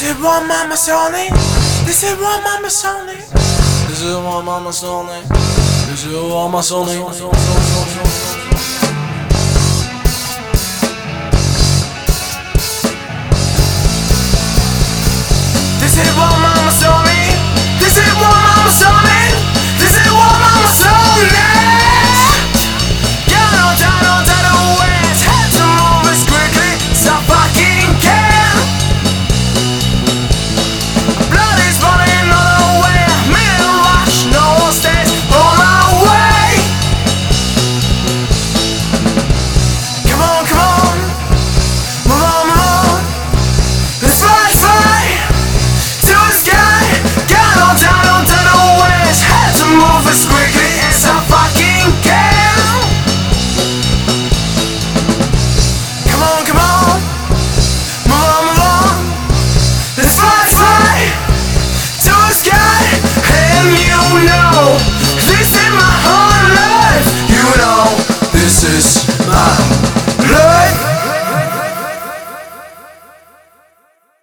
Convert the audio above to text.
is one mama's only. This is one mama's only. This is one mama's only. This is one mama's only. This is one mama's only. This is one mama's only. This is one mama's only. Get on down on the west. Had to move as quickly as I fucking can. Blood is running all the way. Minute rush, no one stays on my way. Come on, come on. Move on, move on. Let's fly, fly to the sky. Get on down on the west. Had to move as quickly as I fucking can. Come on, come on. Move on, move on. Let's fly, fly to the sky. And you know